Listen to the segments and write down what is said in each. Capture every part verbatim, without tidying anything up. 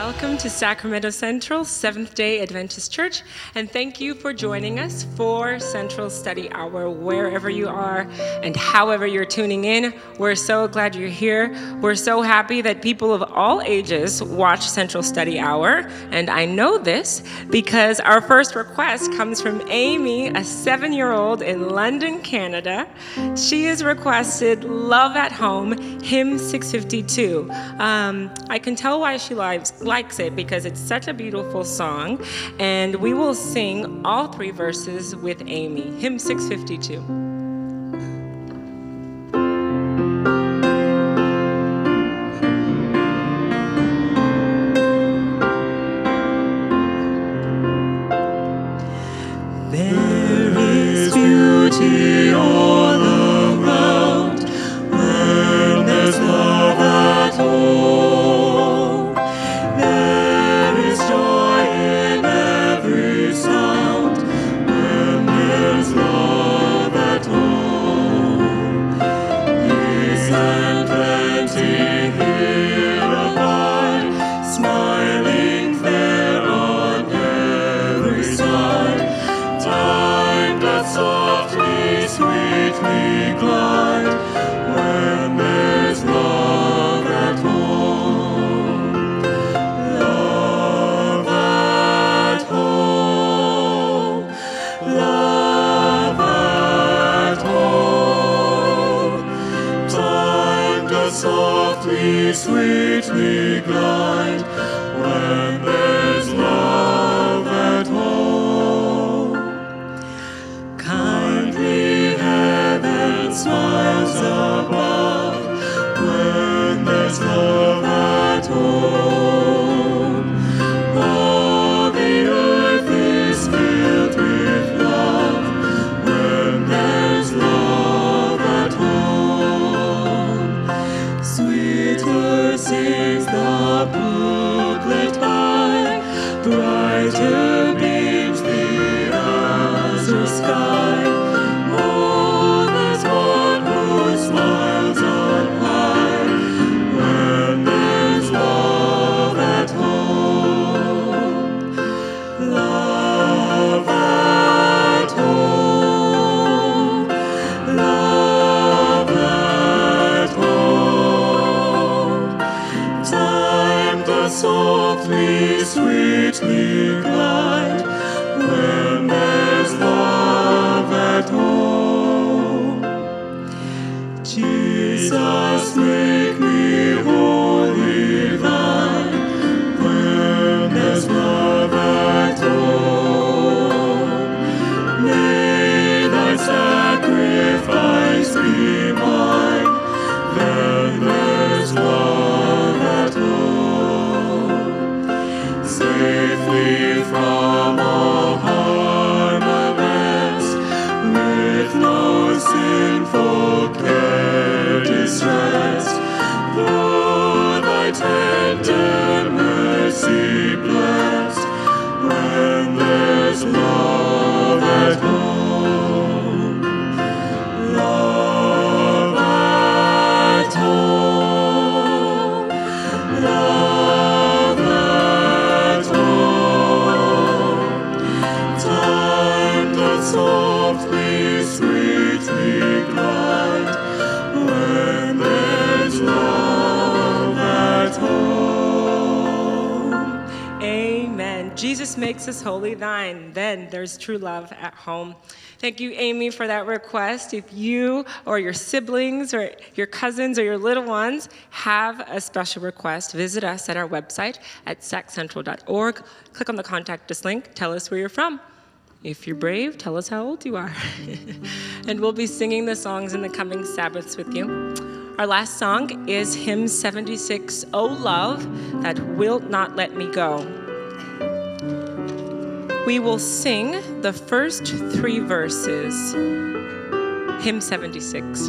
Welcome to Sacramento Central Seventh-day Adventist Church, and thank you for joining us for Central Study Hour, wherever you are and however you're tuning in. We're so glad you're here. We're so happy that people of all ages watch Central Study Hour, and I know this because our first request comes from Amy, a seven-year-old in London, Canada. She has requested Love at Home, hymn six fifty-two. Um, I can tell why she likes likes it because it's such a beautiful song, and we will sing all three verses with Amy. Hymn six fifty-two. There is beauty all around when there's love at home. Sweetly glide when there's love at home. Kindly heaven smiles above when there's love at home. All the earth is filled with love when there's love at home. Sweeter sings the brooklet by, brighter beams the azure sky. Oh, there's one who smiles on high when there's love at home. Love at home. Love at home. Time does softly, sweetly glide when there's love at home. Jesus, make me wholly thine when there's love at home. May thy sacrifice be mine, then there's love at home. Safely from all harm and rest, with no sinful care distressed, for thy tender mercy blessed, when there's love at home. Love at home. Love at home. Time doth softly, sweetly glide when there's love at home. Amen. Jesus makes us wholly thine. Then there's true love at home. Thank you, Amy, for that request. If you or your siblings or your cousins or your little ones have a special request, visit us at our website at sac central dot org. Click on the Contact Us link. Tell us where you're from. If you're brave, tell us how old you are. And we'll be singing the songs in the coming Sabbaths with you. Our last song is hymn seventy-six, O Love, That Wilt Not Let Me Go. We will sing the first three verses, hymn seventy-six.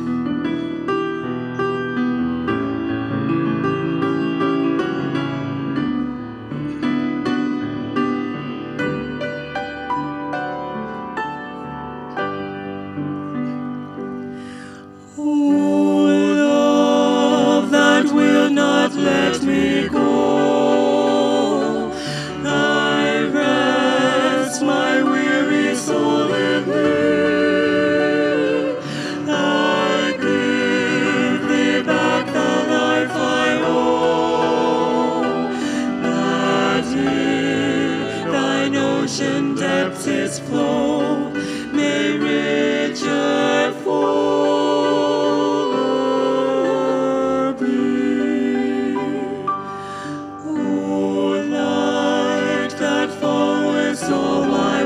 O love that will not let me go, ocean depths its flow may richer, fuller be. O light that followest all my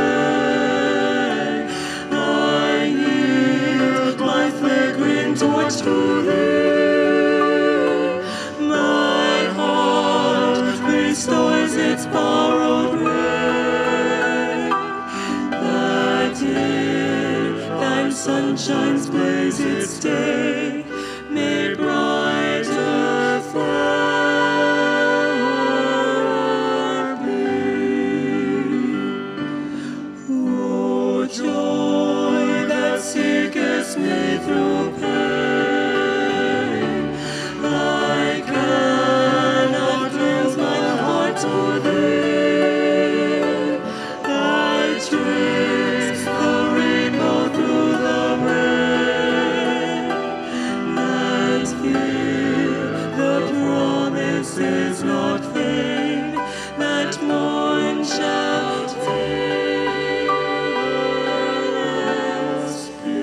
way, I yield my flickering torch to thee. My heart restores its borrowed ray, that in thy sunshine's blaze its day may brighter, fairer be. O joy that seekest me through pain, I cannot close my heart to thee. I trace the rainbow through the rain, and here the promise is not vain, that morn shall tearless be.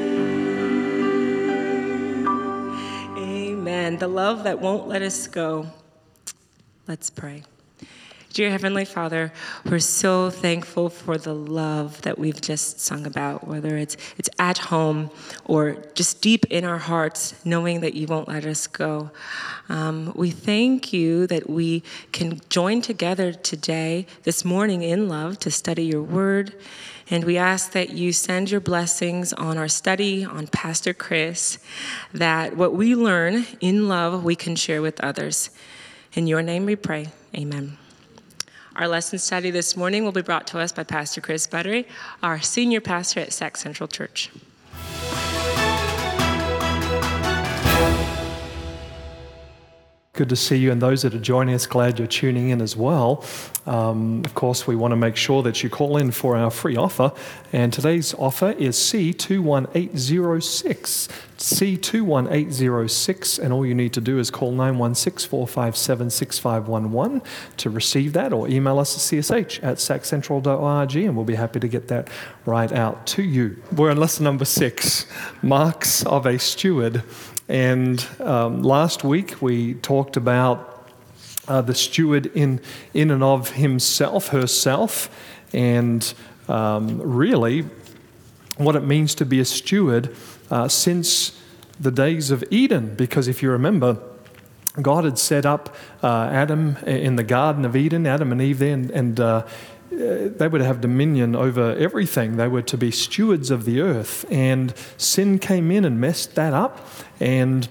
Amen. The love that won't let us go. Let's pray. Dear Heavenly Father, we're so thankful for the love that we've just sung about, whether it's it's at home or just deep in our hearts, knowing that you won't let us go. Um, we thank you that we can join together today, this morning in love, to study your word. And we ask that you send your blessings on our study, on Pastor Chris, that what we learn in love, we can share with others. In your name we pray. Amen. Our lesson study this morning will be brought to us by Pastor Chris Buttery, our senior pastor at Sac Central Church. Good to see you, and those that are joining us, glad you're tuning in as well. Um, of course, we want to make sure that you call in for our free offer, and today's offer is C two one eight zero six. C two one eight zero six, and all you need to do is call nine one six, four five seven, six five one one to receive that, or email us at c s h at sac central dot org, and we'll be happy to get that right out to you. We're on lesson number six, Marks of a Steward. And um, last week we talked about uh, the steward in in and of himself, herself, and um, really what it means to be a steward uh, since the days of Eden. Because if you remember, God had set up uh, Adam in the Garden of Eden, Adam and Eve there, and, and uh, they were to have dominion over everything. They were to be stewards of the earth, and sin came in and messed that up. And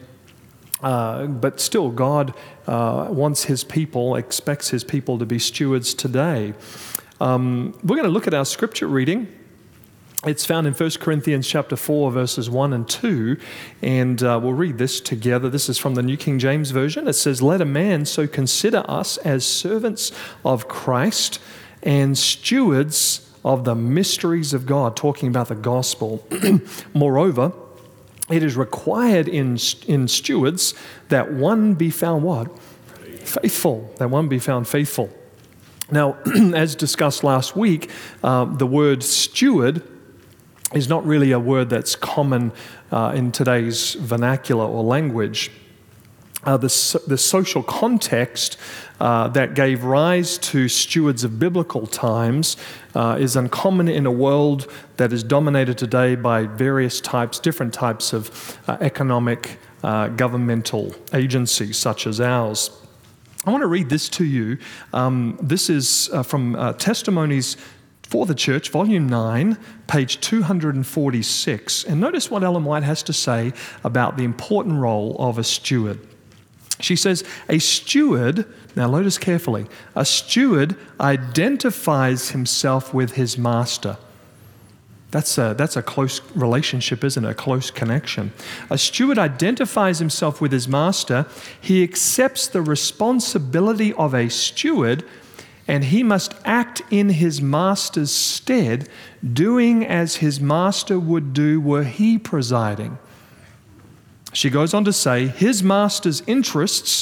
uh, but still, God uh, wants His people, expects His people to be stewards today. Um, we're going to look at our scripture reading. It's found in First Corinthians chapter four, verses one and two, and uh, we'll read this together. This is from the New King James Version. It says, "Let a man so consider us as servants of Christ and stewards of the mysteries of God," talking about the gospel. "Moreover, it is required in, in stewards that one be found what? Faithful. That one be found faithful." Now, as discussed last week, uh, the word steward is not really a word that's common uh, in today's vernacular or language. Uh, the, the social context uh, that gave rise to stewards of biblical times uh, is uncommon in a world that is dominated today by various types, different types of uh, economic, uh, governmental agencies such as ours. I want to read this to you. Um, this is uh, from uh, Testimonies for the Church, Volume nine, page two hundred forty-six. And notice what Ellen White has to say about the important role of a steward. She says, "A steward," now notice carefully, "a steward identifies himself with his master." That's a, that's a close relationship, isn't it? A close connection. A steward identifies himself with his master. He accepts the responsibility of a steward, and he must act in his master's stead, doing as his master would do were he presiding. She goes on to say, his master's interests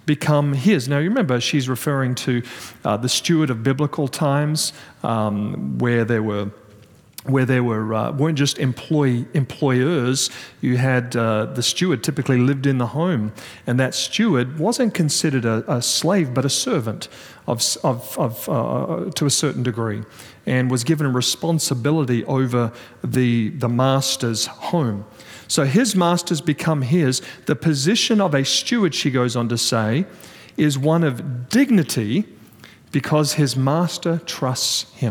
become his. Now, you remember, she's referring to uh, the steward of biblical times, um, where there were where there were uh, weren't just employee employers. You had uh, the steward typically lived in the home, and that steward wasn't considered a, a slave, but a servant of of, of uh, to a certain degree, and was given responsibility over the the master's home. So his masters become his. The position of a steward, she goes on to say, is one of dignity because his master trusts him.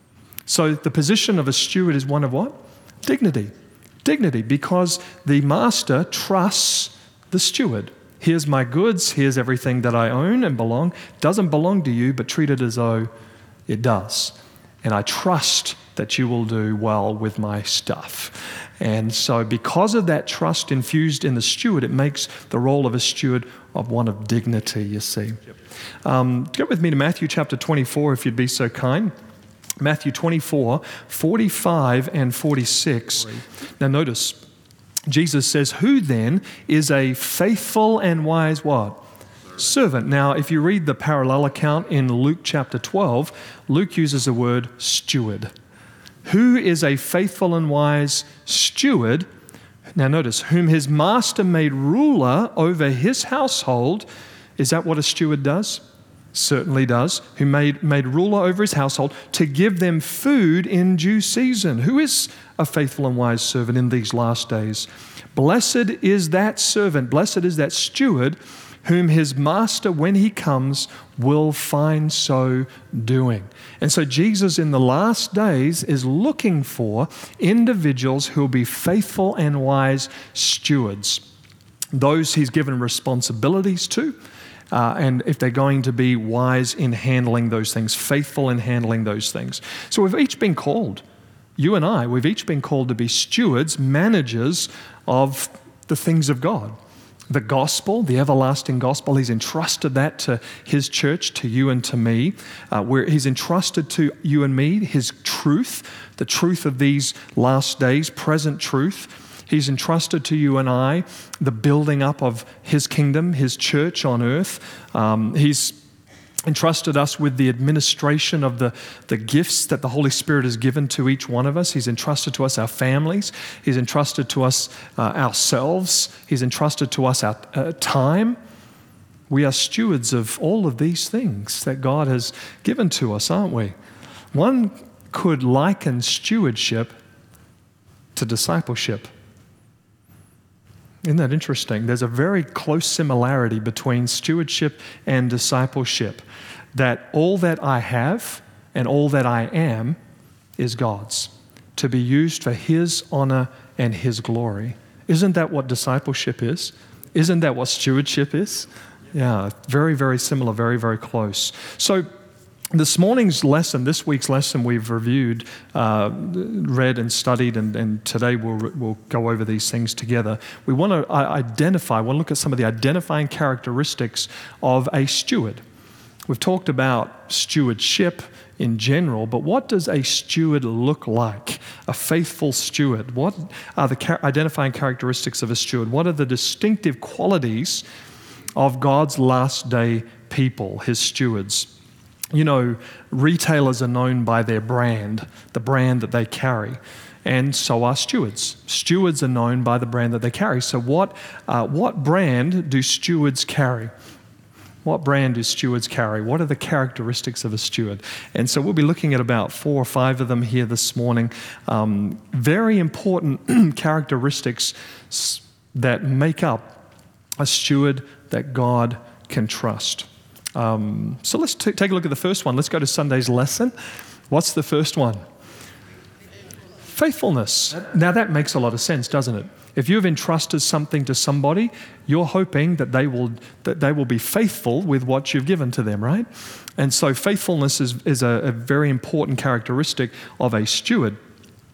So the position of a steward is one of what? Dignity. Dignity, because the master trusts the steward. Here's my goods, here's everything that I own and belong. Doesn't belong to you, but treat it as though it does. And I trust that you will do well with my stuff. And so because of that trust infused in the steward, it makes the role of a steward of one of dignity, you see. Um, go with me to Matthew chapter twenty-four, if you'd be so kind. Matthew twenty-four, forty-five and forty-six. Now notice, Jesus says, who then is a faithful and wise what? Servant. Now, if you read the parallel account in Luke chapter twelve, Luke uses the word steward. Who is a faithful and wise steward? Now notice, whom his master made ruler over his household. Is that what a steward does? Certainly does. Who made, made ruler over his household to give them food in due season. Who is a faithful and wise servant in these last days? Blessed is that servant, blessed is that steward, whom his master, when he comes, will find so doing. And so Jesus in the last days is looking for individuals who will be faithful and wise stewards. Those he's given responsibilities to, uh, and if they're going to be wise in handling those things, faithful in handling those things. So we've each been called, you and I, we've each been called to be stewards, managers of the things of God. The gospel, the everlasting gospel, he's entrusted that to his church, to you and to me. Uh, where he's entrusted to you and me his truth, the truth of these last days, present truth. He's entrusted to you and I the building up of his kingdom, his church on earth. Um, he's entrusted us with the administration of the, the gifts that the Holy Spirit has given to each one of us. He's entrusted to us our families. He's entrusted to us uh, ourselves. He's entrusted to us our uh, time. We are stewards of all of these things that God has given to us, aren't we? One could liken stewardship to discipleship. Isn't that interesting? There's a very close similarity between stewardship and discipleship, that all that I have and all that I am is God's, to be used for his honor and his glory. Isn't that what discipleship is? Isn't that what stewardship is? Yeah, very, very similar, very, very close. So this morning's lesson, this week's lesson we've reviewed, uh, read and studied, and, and today we'll, we'll go over these things together. We want to identify, we want to look at some of the identifying characteristics of a steward. We've talked about stewardship in general, but what does a steward look like? A faithful steward. What are the ca- identifying characteristics of a steward? What are the distinctive qualities of God's last day people, his stewards? You know, retailers are known by their brand, the brand that they carry, and so are stewards. Stewards are known by the brand that they carry. So what, uh, what brand do stewards carry? What brand do stewards carry? What are the characteristics of a steward? And so we'll be looking at about four or five of them here this morning. Um, very important characteristics that make up a steward that God can trust. Um, so let's t- take a look at the first one. Let's go to Sunday's lesson. What's the first one? Faithfulness. Now that makes a lot of sense, doesn't it? If you've entrusted something to somebody, you're hoping that they will that they will be faithful with what you've given to them, right? And so faithfulness is, is a, a very important characteristic of a steward.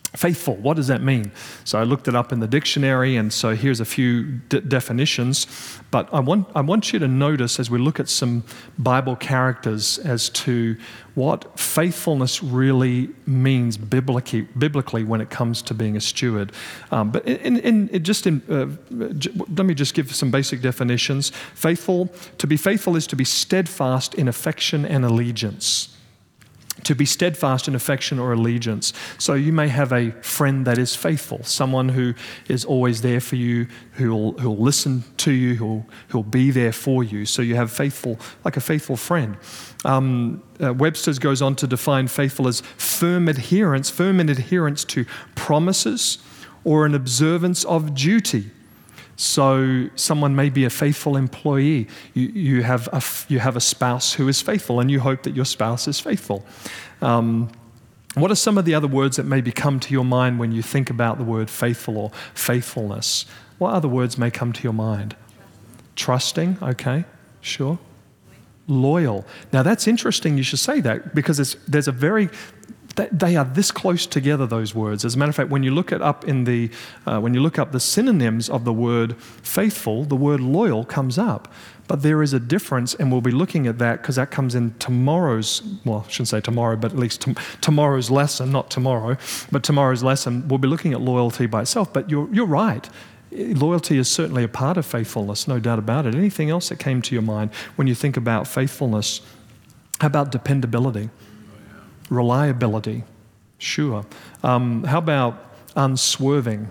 Faithful, what does that mean? So I looked it up in the dictionary, and so here's a few de- definitions. But I want I want you to notice as we look at some Bible characters as to what faithfulness really means biblically, biblically when it comes to being a steward. Um, but in, in, in just in, uh, j- let me just give some basic definitions. Faithful, to be faithful is to be steadfast in affection and allegiance. To be steadfast in affection or allegiance. So you may have a friend that is faithful, someone who is always there for you, who'll who'll listen to you, who'll who'll be there for you. So you have faithful, like a faithful friend. Um, uh, Webster's goes on to define faithful as firm adherence, firm in adherence to promises or an observance of duty. So someone may be a faithful employee. You, you, have a, you have a spouse who is faithful, and you hope that your spouse is faithful. Um, what are some of the other words that maybe come to your mind when you think about the word faithful or faithfulness? What other words may come to your mind? Trusting, okay, sure. Loyal. Now that's interesting you should say that, because it's, there's a very... They are this close together, those words. As a matter of fact, when you look it up in the, uh, when you look up the synonyms of the word faithful, the word loyal comes up. But there is a difference, and we'll be looking at that because that comes in tomorrow's, well, I shouldn't say tomorrow, but at least t- tomorrow's lesson, not tomorrow, but tomorrow's lesson, we'll be looking at loyalty by itself. But you're, you're right. Loyalty is certainly a part of faithfulness, no doubt about it. Anything else that came to your mind when you think about faithfulness? How about dependability? Reliability, sure. Um, how about unswerving?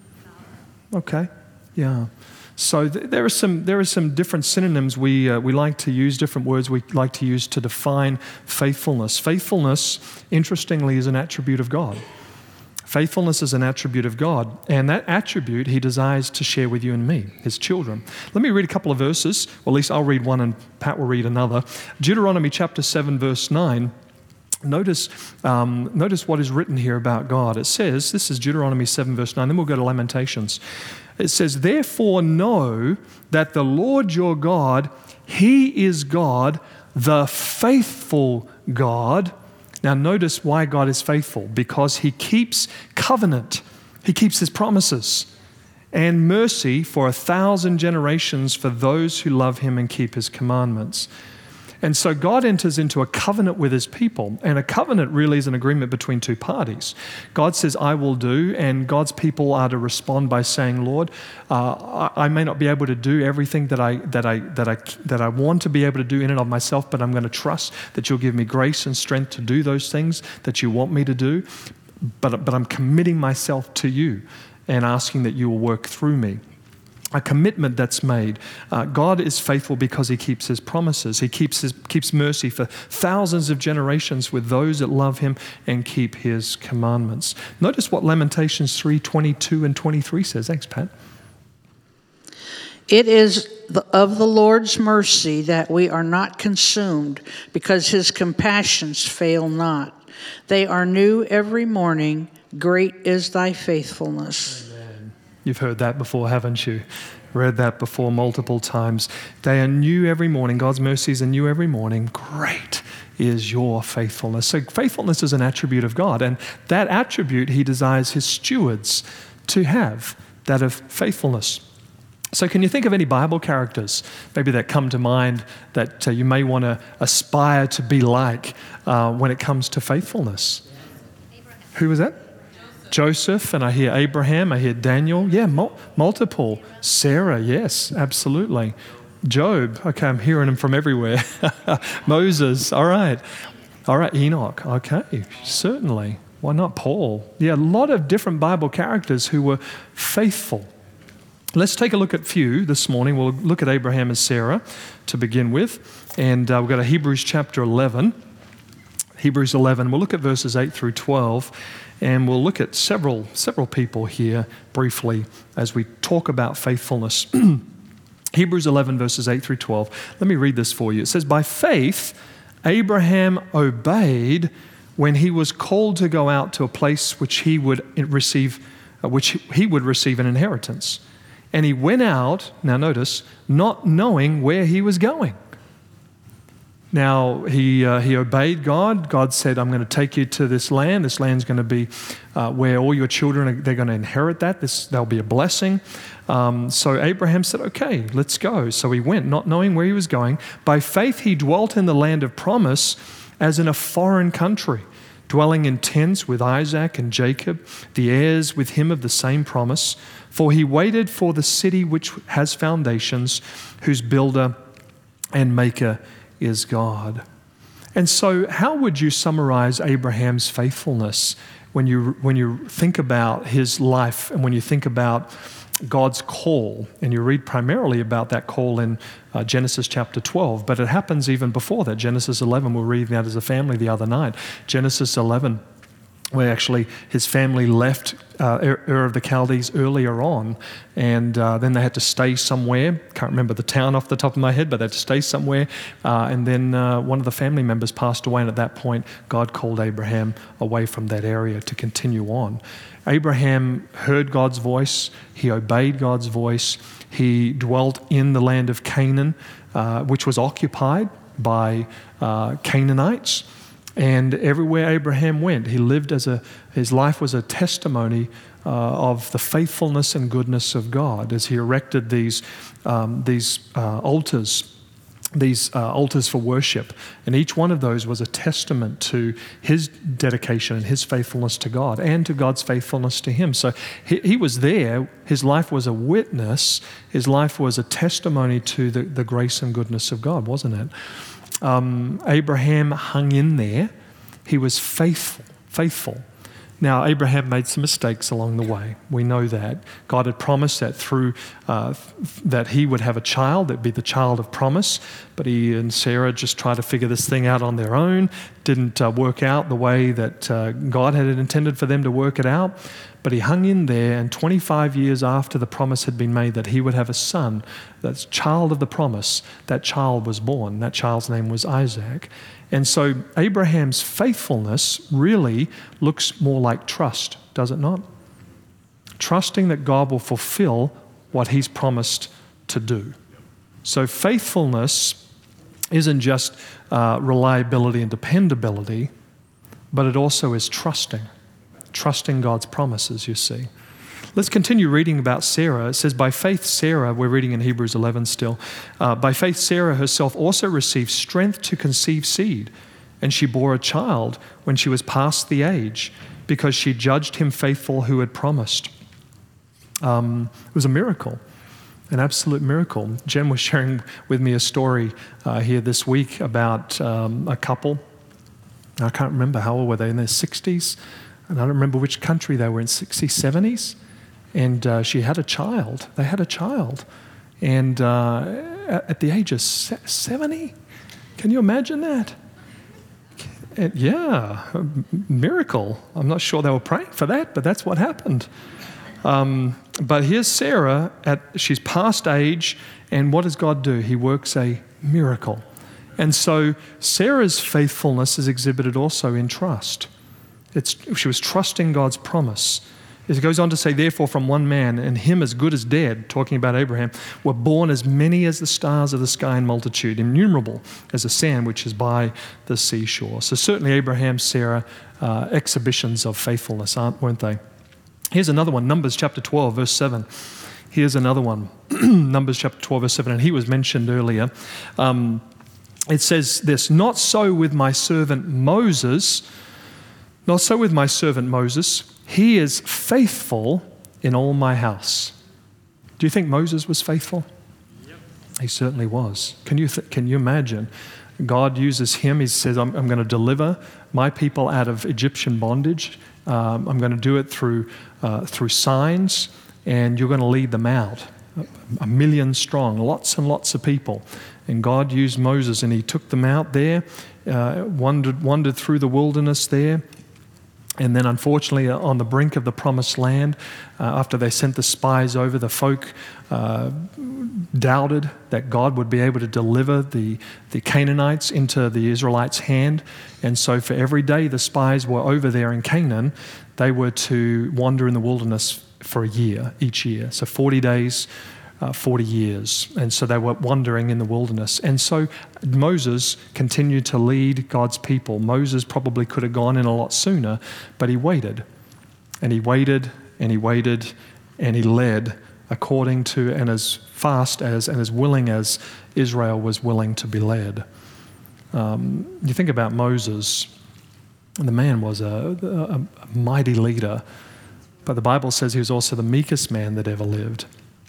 Okay, yeah. So th- there are some there are some different synonyms we uh, we like to use, different words we like to use to define faithfulness. Faithfulness, interestingly, is an attribute of God. Faithfulness is an attribute of God, and that attribute He desires to share with you and me, His children. Let me read a couple of verses, or at least I'll read one and Pat will read another. Deuteronomy chapter seven, verse nine. Notice, um, notice what is written here about God. It says, this is Deuteronomy seven, verse nine, then we'll go to Lamentations. It says, therefore know that the Lord your God, He is God, the faithful God. Now notice why God is faithful, because He keeps covenant. He keeps His promises and mercy for a thousand generations for those who love Him and keep His commandments. And so God enters into a covenant with His people, and a covenant really is an agreement between two parties. God says, I will do, and God's people are to respond by saying, Lord, uh, I, I may not be able to do everything that I, that, I, that, I, that I want to be able to do in and of myself, but I'm going to trust that You'll give me grace and strength to do those things that You want me to do, but, but I'm committing myself to You and asking that You will work through me. A commitment that's made. Uh, God is faithful because He keeps His promises. He keeps his, keeps mercy for thousands of generations with those that love Him and keep His commandments. Notice what Lamentations three, twenty-two and twenty-three says. Thanks, Pat. It is the, of the Lord's mercy that we are not consumed, because His compassions fail not. They are new every morning. Great is Thy faithfulness. You've heard that before, haven't you? Read that before multiple times. They are new every morning. God's mercies are new every morning. Great is Your faithfulness. So faithfulness is an attribute of God, and that attribute He desires His stewards to have, that of faithfulness. So can you think of any Bible characters maybe that come to mind that uh, you may want to aspire to be like uh, when it comes to faithfulness? Abraham. Who was that? Joseph, and I hear Abraham, I hear Daniel, yeah, mul- multiple. Sarah, yes, absolutely. Job, okay, I'm hearing him from everywhere. Moses, all right. All right, Enoch, okay, certainly. Why not Paul? Yeah, a lot of different Bible characters who were faithful. Let's take a look at a few this morning. We'll look at Abraham and Sarah to begin with, and uh, we've got a Hebrews chapter eleven. Hebrews eleven, we'll look at verses eight through twelve. And we'll look at several several people here briefly as we talk about faithfulness. Hebrews eleven, verses eight through twelve. Let me read this for you. It says, by faith, Abraham obeyed when he was called to go out to a place which he would receive, uh, which he would receive an inheritance. And he went out, now notice, not knowing where he was going. Now, he uh, he obeyed God. God said, I'm going to take you to this land. This land's going to be uh, where all your children, are, they're going to inherit that. This, there'll be a blessing. Um, so Abraham said, okay, let's go. So he went, not knowing where he was going. By faith, he dwelt in the land of promise as in a foreign country, dwelling in tents with Isaac and Jacob, the heirs with him of the same promise. For he waited for the city which has foundations, whose builder and maker is God. And so how would you summarize Abraham's faithfulness when you when you think about his life and when you think about God's call? And you read primarily about that call in uh, Genesis chapter twelve, but it happens even before that. Genesis eleven, we're reading that as a family the other night. Genesis eleven, where actually his family left uh, Ur of the Chaldees earlier on, and uh, then they had to stay somewhere. Can't remember the town off the top of my head, but they had to stay somewhere. Uh, and then uh, one of the family members passed away, and at that point, God called Abraham away from that area to continue on. Abraham heard God's voice. He obeyed God's voice. He dwelt in the land of Canaan, uh, which was occupied by uh, Canaanites. And everywhere Abraham went, he lived as a, his life was a testimony uh, of the faithfulness and goodness of God as he erected these, um, these uh, altars, these uh, altars for worship. And each one of those was a testament to his dedication and his faithfulness to God and to God's faithfulness to him. So he, he was there. His life was a witness. His life was a testimony to the, the grace and goodness of God, wasn't it? Um, Abraham hung in there. He was faithful, faithful. Now, Abraham made some mistakes along the way. We know that. God had promised that through uh, that he would have a child, that'd be the child of promise, but he and Sarah just tried to figure this thing out on their own. Didn't uh, work out the way that uh, God had intended for them to work it out. But he hung in there, and twenty-five years after the promise had been made that he would have a son, that's child of the promise, that child was born. That child's name was Isaac. And so Abraham's faithfulness really looks more like trust, does it not? Trusting that God will fulfill what he's promised to do. So faithfulness isn't just uh, reliability and dependability, but it also is trusting. Trusting God's promises, you see. Let's continue reading about Sarah. It says, by faith Sarah, we're reading in Hebrews eleven still, uh, by faith Sarah herself also received strength to conceive seed, and she bore a child when she was past the age, because she judged him faithful who had promised. Um, it was a miracle, an absolute miracle. Jen was sharing with me a story uh, here this week about um, a couple. I can't remember how old were they, in their sixties? And I don't remember which country they were in, sixties, seventies. And uh, she had a child. They had a child. And uh, at the age of seventy, can you imagine that? And yeah, a miracle. I'm not sure they were praying for that, but that's what happened. Um, but here's Sarah, at she's past age, and what does God do? He works a miracle. And so Sarah's faithfulness is exhibited also in trust. It's, she was trusting God's promise. It goes on to say, therefore, from one man, and him as good as dead, talking about Abraham, were born as many as the stars of the sky in multitude, innumerable as the sand which is by the seashore. So certainly Abraham, Sarah, uh, exhibitions of faithfulness, aren't, weren't they? Here's another one, Numbers chapter twelve, verse seven. Here's another one, Numbers chapter twelve, verse seven, and he was mentioned earlier. Um, it says this, not so with my servant Moses, not so with my servant Moses. He is faithful in all my house. Do you think Moses was faithful? Yep. He certainly was. Can you th- can you imagine? God uses him. He says, I'm, I'm going to deliver my people out of Egyptian bondage. Um, I'm going to do it through, uh, through signs, and you're going to lead them out. A, a million strong, lots and lots of people. And God used Moses, and he took them out there, uh, wandered, wandered through the wilderness there. And then unfortunately on the brink of the promised land, uh, after they sent the spies over, the folk uh, doubted that God would be able to deliver the, the Canaanites into the Israelites' hand. And so for every day the spies were over there in Canaan, they were to wander in the wilderness for a year, each year. So forty days uh, forty years. And so they were wandering in the wilderness. And so Moses continued to lead God's people. Moses probably could have gone in a lot sooner, but he waited. And he waited, and he waited, and he led according to and as fast as and as willing as Israel was willing to be led. Um, you think about Moses, and the man was a, a, a mighty leader, but the Bible says he was also the meekest man that ever lived.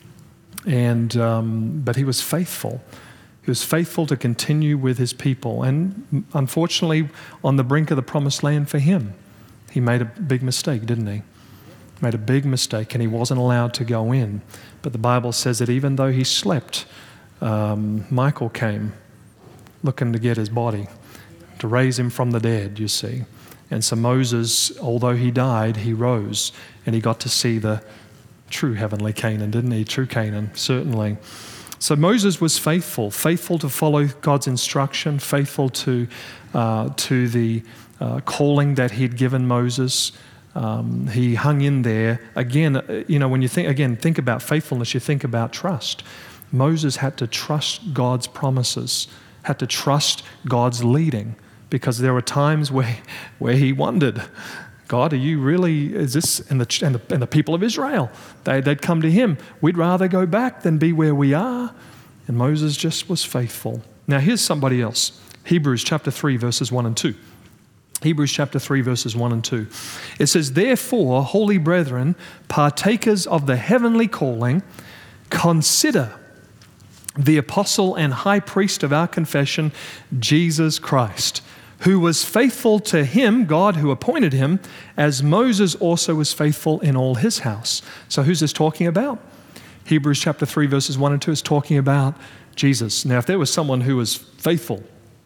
And um, but he was faithful. He was faithful to continue with his people. And unfortunately, on the brink of the promised land for him, he made a big mistake, didn't he? Made a big mistake, and he wasn't allowed to go in. But the Bible says that even though he slept, um, Michael came looking to get his body, to raise him from the dead, you see. And so Moses, although he died, he rose, and he got to see the true heavenly Canaan, didn't he? True Canaan, certainly. So Moses was faithful, faithful to follow God's instruction, faithful to uh, to the uh, calling that he'd given Moses. Um, he hung in there. Again, you know, when you think, again, think about faithfulness, you think about trust. Moses had to trust God's promises, had to trust God's leading, because there were times where, where he wondered, God, are you really, is this, and the, and the, and the people of Israel, they, they'd come to him, we'd rather go back than be where we are. And Moses just was faithful. Now here's somebody else. Hebrews chapter three, verses one and two. Hebrews chapter three, verses one and two. It says, therefore, holy brethren, partakers of the heavenly calling, consider the apostle and high priest of our confession, Jesus Christ, who was faithful to him, God who appointed him, as Moses also was faithful in all his house. So who's this talking about? Hebrews chapter three, verses one and two is talking about Jesus. Now, if there was someone who was faithful,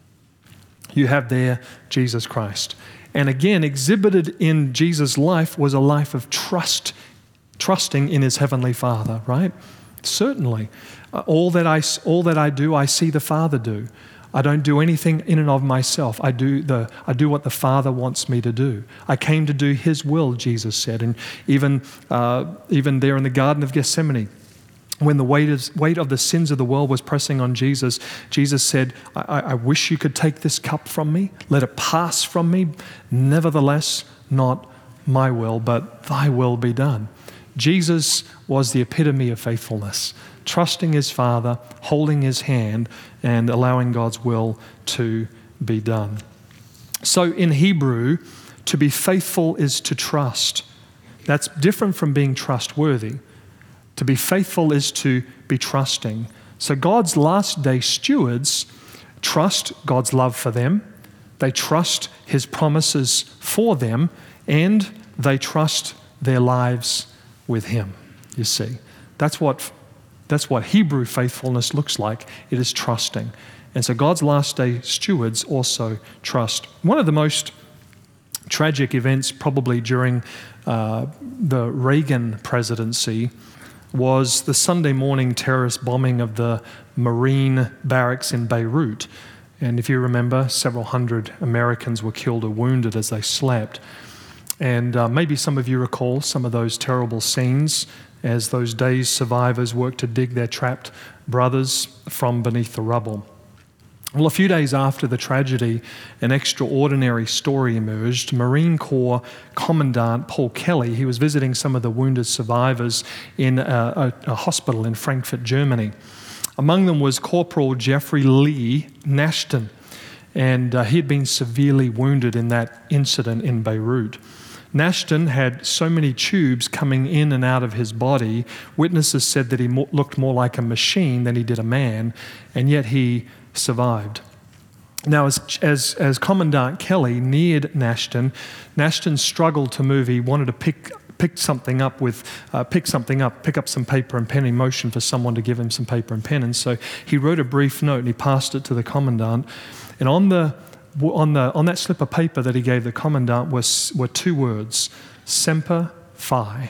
you have there Jesus Christ. And again, exhibited in Jesus' life was a life of trust, trusting in his heavenly Father, right? Certainly. Uh, all that I, all that I do, I see the Father do. I don't do anything in and of myself. I do the I do what the Father wants me to do. I came to do his will, Jesus said. And even uh, even there in the Garden of Gethsemane, when the weight of, weight of the sins of the world was pressing on Jesus, Jesus said, I, I wish you could take this cup from me. Let it pass from me. Nevertheless, not my will, but thy will be done. Jesus was the epitome of faithfulness, trusting his Father, holding his hand, and allowing God's will to be done. So in Hebrew, to be faithful is to trust. That's different from being trustworthy. To be faithful is to be trusting. So God's last day stewards trust God's love for them, they trust his promises for them, and they trust their lives with him, you see. That's what That's what Hebrew faithfulness looks like. It is trusting. And so God's last day stewards also trust. One of the most tragic events probably during uh, the Reagan presidency was the Sunday morning terrorist bombing of the Marine barracks in Beirut. And if you remember, several hundred Americans were killed or wounded as they slept. And uh, maybe some of you recall some of those terrible scenes as those days survivors worked to dig their trapped brothers from beneath the rubble. Well, a few days after the tragedy, an extraordinary story emerged. Marine Corps Commandant Paul Kelly, he was visiting some of the wounded survivors in a, a, a hospital in Frankfurt, Germany. Among them was Corporal Jeffrey Lee Nashton, and uh, he had been severely wounded in that incident in Beirut. Nashton had so many tubes coming in and out of his body. Witnesses said that he mo- looked more like a machine than he did a man, and yet he survived. Now, as, as, as Commandant Kelly neared Nashton, Nashton struggled to move. He wanted to pick pick something up with uh, pick something up, pick up some paper and pen. He motioned for someone to give him some paper and pen, and so he wrote a brief note and he passed it to the commandant. And on the On the on that slip of paper that he gave the commandant was were two words: Semper Fi.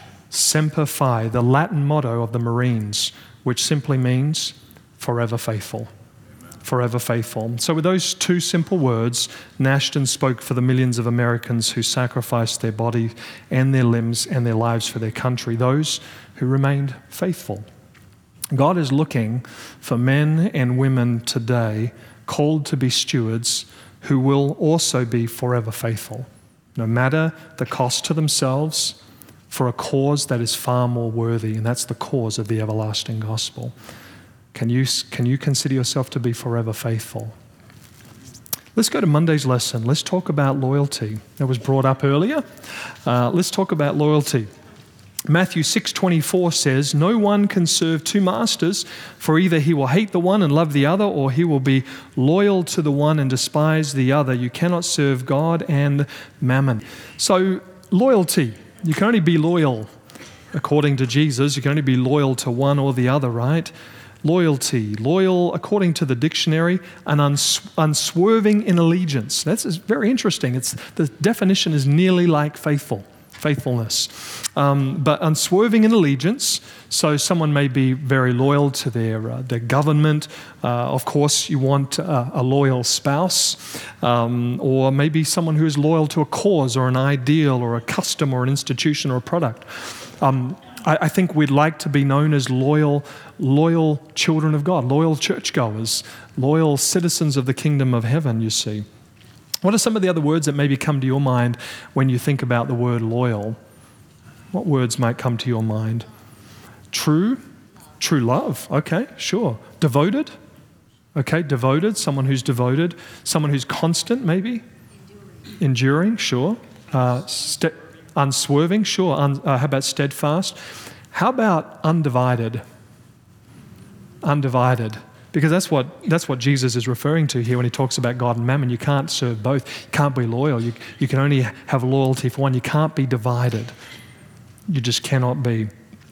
Semper Fi, the Latin motto of the Marines, which simply means forever faithful. Forever faithful. So with those two simple words, Nashton spoke for the millions of Americans who sacrificed their body and their limbs and their lives for their country, those who remained faithful. God is looking for men and women today called to be stewards who will also be forever faithful, no matter the cost to themselves, for a cause that is far more worthy, and that's the cause of the everlasting gospel. Can you, can you consider yourself to be forever faithful? Let's go to Monday's lesson. Let's talk about loyalty. That was brought up earlier. Uh, let's talk about loyalty. Matthew six twenty-four says, "No one can serve two masters, for either he will hate the one and love the other, or he will be loyal to the one and despise the other. You cannot serve God and mammon." So loyalty, you can only be loyal, according to Jesus, you can only be loyal to one or the other, right? Loyalty, loyal, according to the dictionary, an uns- unswerving in allegiance. That's very interesting. It's, the definition is nearly like faithful. Faithfulness. Um, but unswerving in allegiance, so someone may be very loyal to their uh, their government. Uh, of course, you want uh, a loyal spouse, um, or maybe someone who is loyal to a cause or an ideal or a custom or an institution or a product. Um, I, I think we'd like to be known as loyal, loyal children of God, loyal churchgoers, loyal citizens of the kingdom of heaven, you see. What are some of the other words that maybe come to your mind when you think about the word loyal? What words might come to your mind? True, true love, okay, sure. Devoted, okay, devoted, someone who's devoted. Someone who's constant, maybe? Enduring, Enduring sure. Uh, ste- unswerving, sure. Un- uh, how about steadfast? How about undivided? Undivided. Because that's what that's what Jesus is referring to here when he talks about God and mammon. You can't serve both. You can't be loyal. You, you can only have loyalty for one. You can't be divided. You just cannot be.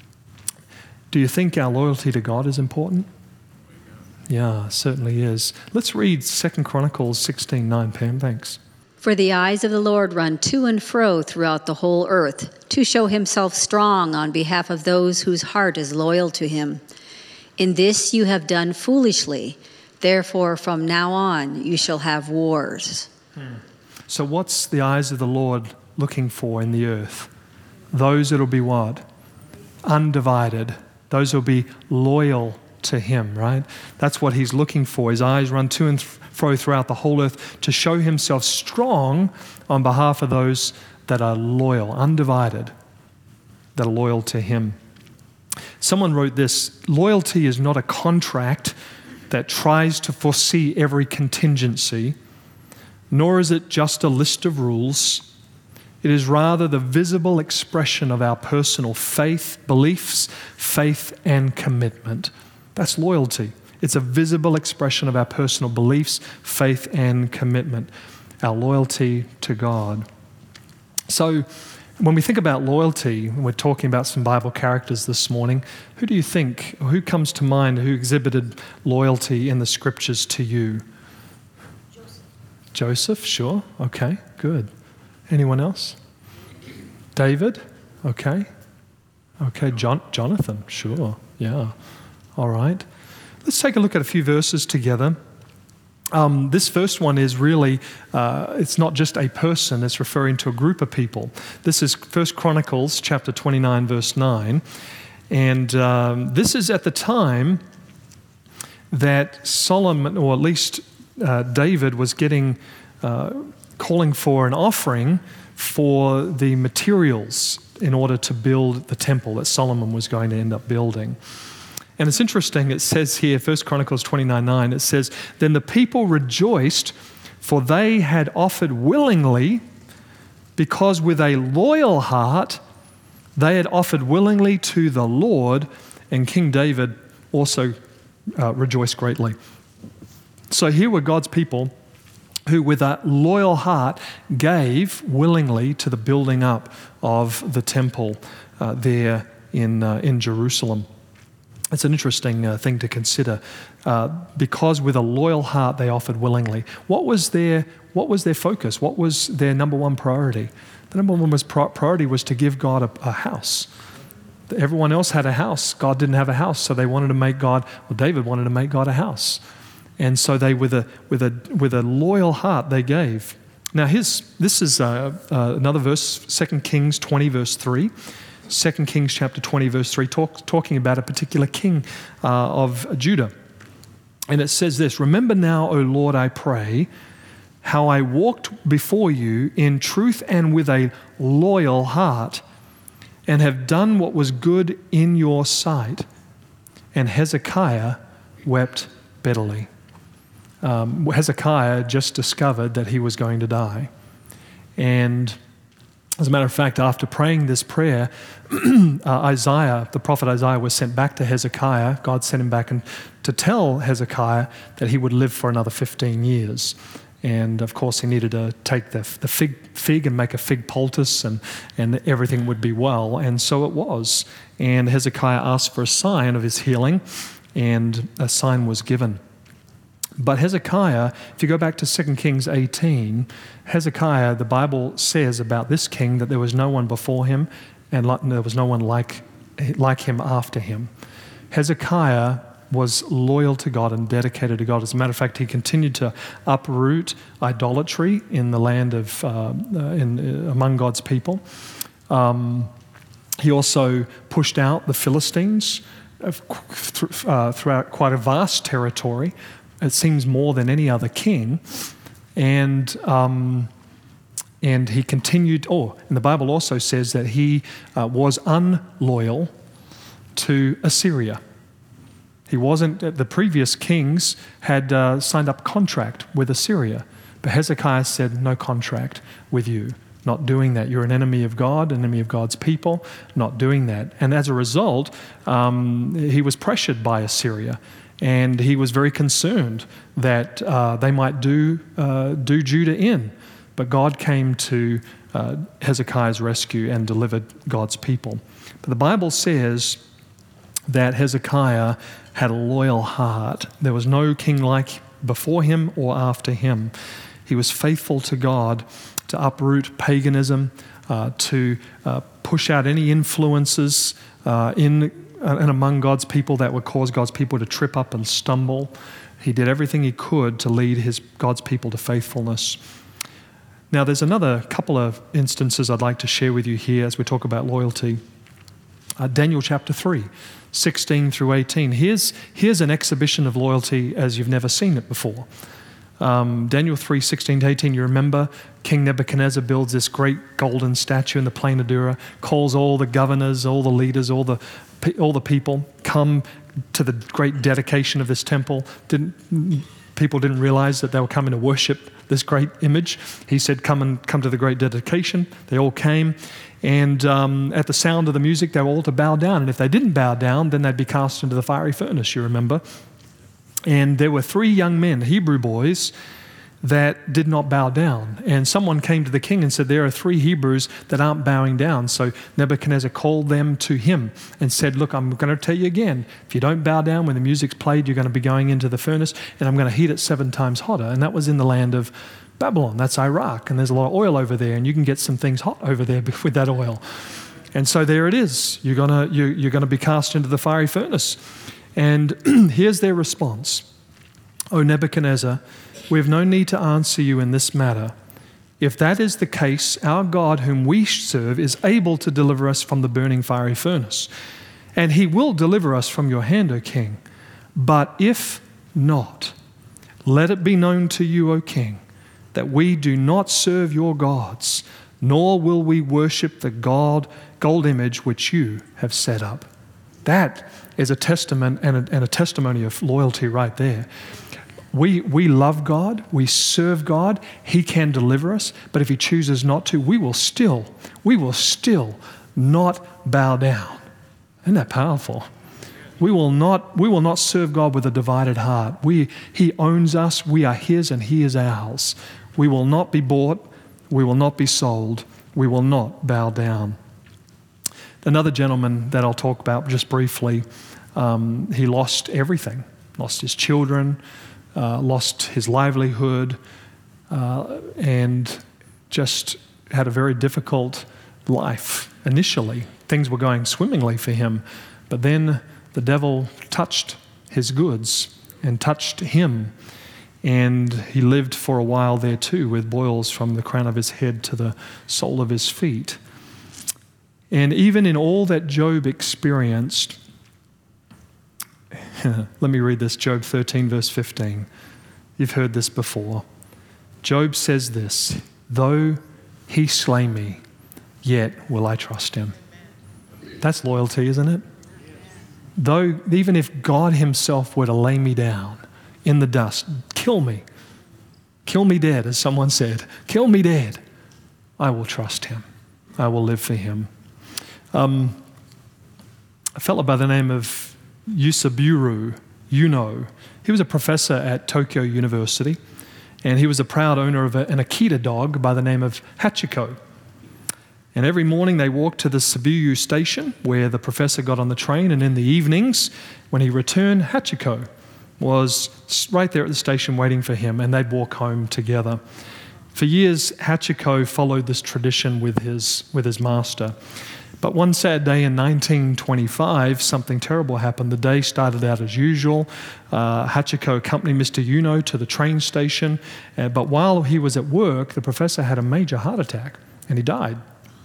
Do you think our loyalty to God is important? Yeah, certainly is. Let's read Second Chronicles sixteen nine, Pam, thanks. "For the eyes of the Lord run to and fro throughout the whole earth, to show himself strong on behalf of those whose heart is loyal to him. In this you have done foolishly. Therefore, from now on, you shall have wars." Hmm. So what's the eyes of the Lord looking for in the earth? Those that will be what? Undivided. Those who will be loyal to him, right? That's what he's looking for. His eyes run to and fro throughout the whole earth to show himself strong on behalf of those that are loyal, undivided, that are loyal to him. Someone wrote this: loyalty is not a contract that tries to foresee every contingency, nor is it just a list of rules. It is rather the visible expression of our personal faith, beliefs, faith, and commitment. That's loyalty. It's a visible expression of our personal beliefs, faith, and commitment. Our loyalty to God. So, when we think about loyalty, we're talking about some Bible characters this morning. Who do you think, who comes to mind who exhibited loyalty in the scriptures to you? Joseph. Joseph, sure. Okay, good. Anyone else? David? Okay. Okay, John, Jonathan, sure. Yeah. All right. Let's take a look at a few verses together. Um, this first one is really, uh, it's not just a person, it's referring to a group of people. This is First Chronicles chapter twenty-nine, verse nine. And um, this is at the time that Solomon, or at least uh, David, was getting, uh, calling for an offering for the materials in order to build the temple that Solomon was going to end up building. And it's interesting, it says here, First Chronicles twenty-nine nine, it says, "Then the people rejoiced, for they had offered willingly, because with a loyal heart they had offered willingly to the Lord, and King David also uh, rejoiced greatly." So here were God's people who with a loyal heart gave willingly to the building up of the temple uh, there in, uh, in Jerusalem. It's an interesting uh, thing to consider. Uh, because with a loyal heart they offered willingly. What was their What was their focus? What was their number one priority? The number one was pro- priority was to give God a, a house. Everyone else had a house. God didn't have a house, so they wanted to make God. Well, David wanted to make God a house, and so they, with a with a with a loyal heart, they gave. Now, here's this is uh, uh, another verse, Second Kings twenty, verse three. Second Kings chapter twenty, verse three, talk, talking about a particular king uh, of Judah. And it says this, "Remember now, O Lord, I pray, how I walked before you in truth and with a loyal heart, and have done what was good in your sight." And Hezekiah wept bitterly. Um, Hezekiah just discovered that he was going to die. And as a matter of fact, after praying this prayer, uh, Isaiah, the prophet Isaiah, was sent back to Hezekiah. God sent him back and, to tell Hezekiah that he would live for another fifteen years. And of course, he needed to take the, the fig, fig and make a fig poultice, and, and everything would be well. And so it was. And Hezekiah asked for a sign of his healing, and a sign was given. But Hezekiah, if you go back to Second Kings eighteen, Hezekiah, the Bible says about this king that there was no one before him and there was no one like, like him after him. Hezekiah was loyal to God and dedicated to God. As a matter of fact, he continued to uproot idolatry in the land of, uh, in, uh, among God's people. Um, he also pushed out the Philistines uh, throughout quite a vast territory. It seems more than any other king. And um, and he continued, oh, and the Bible also says that he uh, was unloyal to Assyria. He wasn't, the previous kings had uh, signed up contract with Assyria, but Hezekiah said, no contract with you. Not doing that. You're an enemy of God, an enemy of God's people, not doing that. And as a result, um, he was pressured by Assyria. And he was very concerned that uh, they might do uh, do Judah in. But God came to uh, Hezekiah's rescue and delivered God's people. But the Bible says that Hezekiah had a loyal heart. There was no king like before him or after him. He was faithful to God to uproot paganism, uh, to uh, push out any influences uh, in and among God's people that would cause God's people to trip up and stumble. He did everything he could to lead his God's people to faithfulness. Now, there's another couple of instances I'd like to share with you here as we talk about loyalty. Uh, Daniel chapter three, sixteen through eighteen. Here's, here's an exhibition of loyalty as you've never seen it before. Um, Daniel three, sixteen to eighteen, you remember King Nebuchadnezzar builds this great golden statue in the plain of Dura, calls all the governors, all the leaders, all the all the people, come to the great dedication of this temple. Didn't, people didn't realize that they were coming to worship this great image. He said, come and come to the great dedication. They all came. And um, at the sound of the music, they were all to bow down. And if they didn't bow down, then they'd be cast into the fiery furnace, you remember. And there were three young men, Hebrew boys, that did not bow down. And someone came to the king and said, there are three Hebrews that aren't bowing down. So Nebuchadnezzar called them to him and said, look, I'm going to tell you again, if you don't bow down when the music's played, you're going to be going into the furnace, and I'm going to heat it seven times hotter. And that was in the land of Babylon. That's Iraq. And there's a lot of oil over there, and you can get some things hot over there with that oil. And so there it is. You're going to, you're, you're going to be cast into the fiery furnace. And here's their response. O Nebuchadnezzar, we have no need to answer you in this matter. If that is the case, our God whom we serve is able to deliver us from the burning fiery furnace, and he will deliver us from your hand, O king. But if not, let it be known to you, O king, that we do not serve your gods, nor will we worship the God, gold image which you have set up. That is a testament and a, and a testimony of loyalty right there. We, we love God, we serve God, he can deliver us, but if he chooses not to, we will still, we will still not bow down. Isn't that powerful? We will not, we will not serve God with a divided heart. We, he owns us, we are his and he is ours. We will not be bought, we will not be sold, we will not bow down. Another gentleman that I'll talk about just briefly, um, he lost everything, lost his children, Uh, lost his livelihood, uh, and just had a very difficult life initially. Things were going swimmingly for him, but then the devil touched his goods and touched him, and he lived for a while there too with boils from the crown of his head to the sole of his feet. And even in all that Job experienced, let me read this, Job thirteen, verse fifteen. You've heard this before. Job says this, though he slay me, yet will I trust him. That's loyalty, isn't it? Though, even if God himself were to lay me down in the dust, kill me, kill me dead, as someone said, kill me dead, I will trust him. I will live for him. Um, a fellow by the name of Yusaburo Yuno, he was a professor at Tokyo University, and he was a proud owner of a, an Akita dog by the name of Hachiko. And every morning they walked to the Shibuya station where the professor got on the train, and in the evenings, when he returned, Hachiko was right there at the station waiting for him, and they'd walk home together. For years, Hachiko followed this tradition with his, with his master. But one sad day in nineteen twenty-five, something terrible happened. The day started out as usual. Uh, Hachiko accompanied Mister Yuno to the train station, uh, but while he was at work, the professor had a major heart attack, and he died.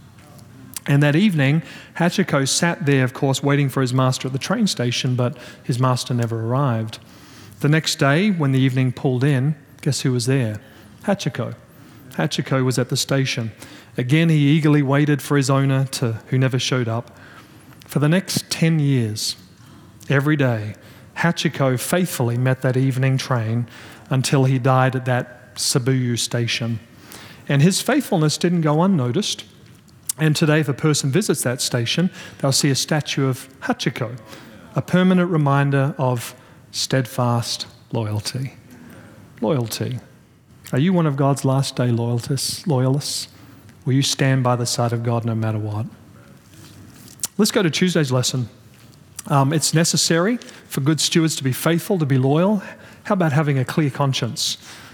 And that evening, Hachiko sat there, of course, waiting for his master at the train station, but his master never arrived. The next day, when the evening pulled in, guess who was there? Hachiko. Hachiko was at the station. Again, he eagerly waited for his owner, to, who never showed up. For the next ten years, every day, Hachiko faithfully met that evening train until he died at that Shibuya station. And his faithfulness didn't go unnoticed. And today, if a person visits that station, they'll see a statue of Hachiko, a permanent reminder of steadfast loyalty. Loyalty. Are you one of God's last day loyalists? loyalists? Will you stand by the side of God no matter what? Let's go to Tuesday's lesson. Um, it's necessary for good stewards to be faithful, to be loyal. How about having a clear conscience?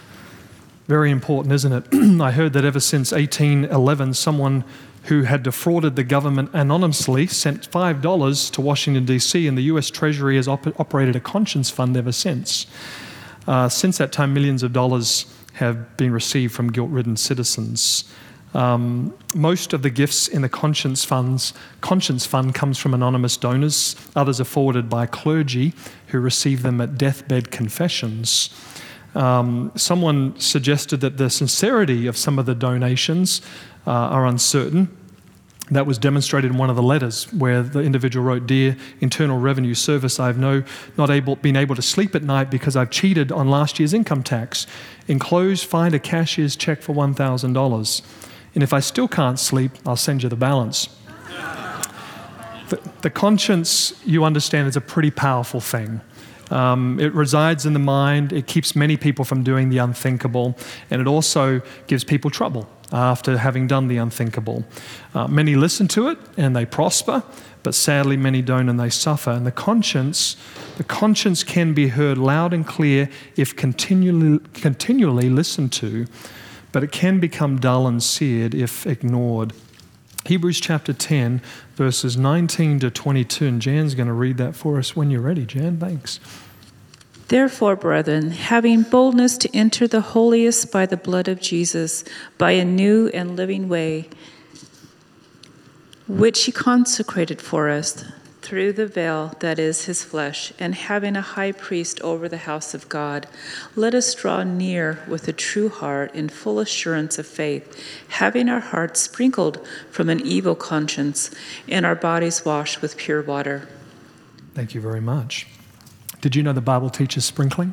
Very important, isn't it? I heard that ever since eighteen eleven, someone who had defrauded the government anonymously sent five dollars to Washington, D C, and the U S Treasury has op- operated a conscience fund ever since. Uh, since that time, millions of dollars have been received from guilt-ridden citizens. Um, most of the gifts in the conscience funds, conscience fund comes from anonymous donors. Others are forwarded by clergy who receive them at deathbed confessions. Um, someone suggested that the sincerity of some of the donations uh, are uncertain. That was demonstrated in one of the letters where the individual wrote, "Dear Internal Revenue Service, I've no, not able, been able to sleep at night because I've cheated on last year's income tax. Enclosed, find a cashier's check for one thousand dollars. And if I still can't sleep, I'll send you the balance." The, the conscience, you understand, is a pretty powerful thing. Um, it resides in the mind. It keeps many people from doing the unthinkable, and it also gives people trouble after having done the unthinkable. Uh, many listen to it and they prosper, but sadly many don't and they suffer. And the conscience, the conscience can be heard loud and clear if continually, continually listened to, but it can become dull and seared if ignored. Hebrews chapter ten, verses nineteen to twenty-two, and Jan's going to read that for us when you're ready. Jan, thanks. Therefore, brethren, having boldness to enter the holiest by the blood of Jesus, by a new and living way, which he consecrated for us through the veil that is his flesh, and having a high priest over the house of God, let us draw near with a true heart in full assurance of faith, having our hearts sprinkled from an evil conscience and our bodies washed with pure water. Thank you very much. Did you know the Bible teaches sprinkling?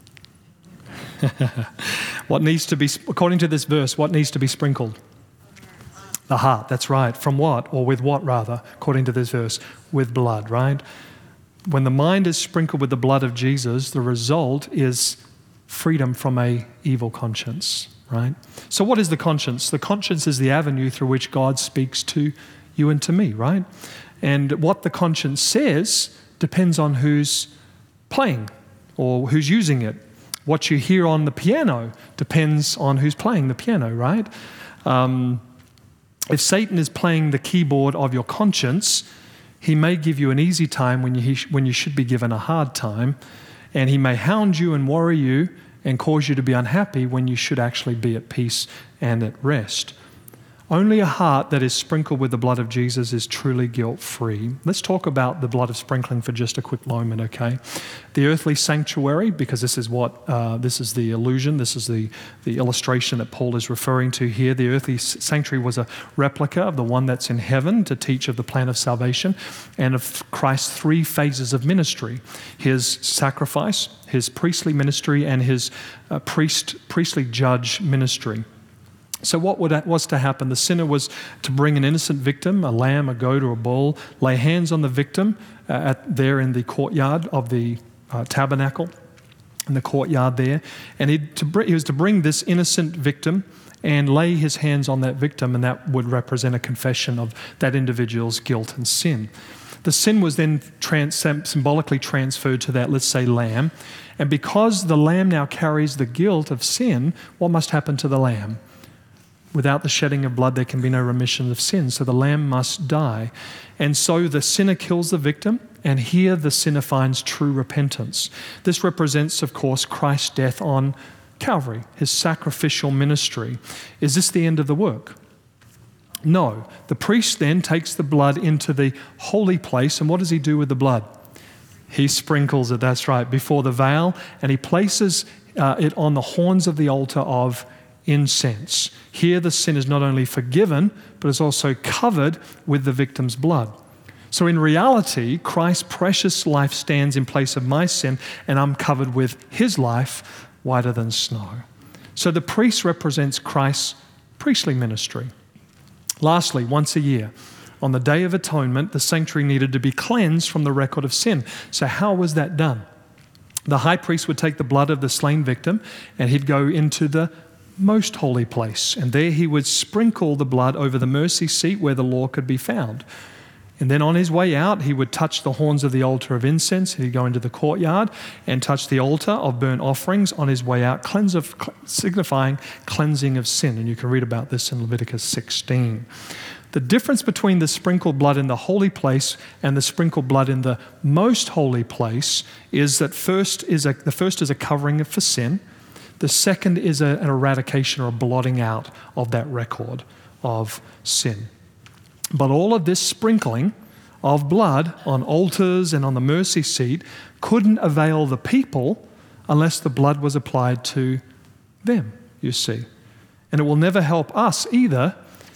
What needs to be, according to this verse, what needs to be sprinkled? The heart, that's right. From what? Or with what, rather, according to this verse? With blood, right? When the mind is sprinkled with the blood of Jesus, the result is freedom from a evil conscience, right? So what is the conscience? The conscience is the avenue through which God speaks to you and to me, right? And what the conscience says depends on who's playing or who's using it. What you hear on the piano depends on who's playing the piano, right? Um, if Satan is playing the keyboard of your conscience, he may give you an easy time when you, when you should be given a hard time, and he may hound you and worry you and cause you to be unhappy when you should actually be at peace and at rest. Only a heart that is sprinkled with the blood of Jesus is truly guilt-free. Let's talk about the blood of sprinkling for just a quick moment, okay? The earthly sanctuary, because this is what, uh, this is the illusion, this is the, the illustration that Paul is referring to here. The earthly sanctuary was a replica of the one that's in heaven to teach of the plan of salvation and of Christ's three phases of ministry: his sacrifice, his priestly ministry, and his uh, priest, priestly judge ministry. So what would, was to happen? The sinner was to bring an innocent victim, a lamb, a goat, or a bull, lay hands on the victim uh, at, there in the courtyard of the uh, tabernacle, in the courtyard there. And he'd to br- he was to bring this innocent victim and lay his hands on that victim, and that would represent a confession of that individual's guilt and sin. The sin was then trans- symbolically transferred to that, let's say, lamb. And because the lamb now carries the guilt of sin, what must happen to the lamb? Without the shedding of blood, there can be no remission of sin. So the lamb must die. And so the sinner kills the victim, and here the sinner finds true repentance. This represents, of course, Christ's death on Calvary, his sacrificial ministry. Is this the end of the work? No. The priest then takes the blood into the holy place, and what does he do with the blood? He sprinkles it, that's right, before the veil, and he places uh, it on the horns of the altar of incense. Here the sin is not only forgiven, but is also covered with the victim's blood. So in reality, Christ's precious life stands in place of my sin, and I'm covered with his life, whiter than snow. So the priest represents Christ's priestly ministry. Lastly, once a year, on the Day of Atonement, the sanctuary needed to be cleansed from the record of sin. So how was that done? The high priest would take the blood of the slain victim, and he'd go into the most holy place, and there he would sprinkle the blood over the mercy seat where the law could be found. And then on his way out, he would touch the horns of the altar of incense. He'd go into the courtyard and touch the altar of burnt offerings on his way out, cleanse of, signifying cleansing of sin. And you can read about this in Leviticus sixteen. The difference between the sprinkled blood in the holy place and the sprinkled blood in the most holy place is that first is a, the first is a covering for sin. The second is a, an eradication or a blotting out of that record of sin. But all of this sprinkling of blood on altars and on the mercy seat couldn't avail the people unless the blood was applied to them, you see. And it will never help us either